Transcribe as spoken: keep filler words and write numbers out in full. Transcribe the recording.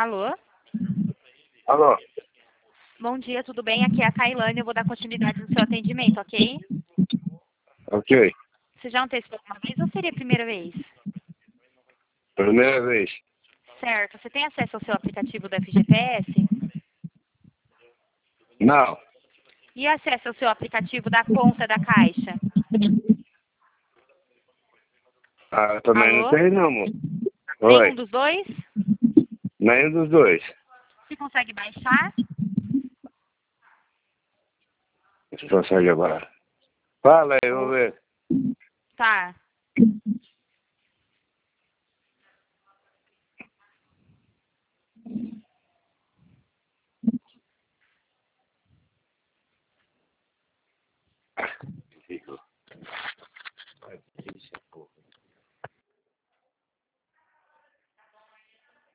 Alô? Alô? Bom dia, tudo bem? Aqui é a Kailane, eu vou dar continuidade no seu atendimento, ok? Ok. Você já antecipou uma vez ou seria a primeira vez? Primeira vez. Certo. Você tem acesso ao seu aplicativo do F G P S? Não. E acesso ao seu aplicativo da conta da Caixa? Ah, também Alô? não tem não, moço. Nenhum Oi. dos dois? Nenhum dos dois. Você consegue baixar? Você consegue agora? Fala aí, vamos Ou- ver. Tá.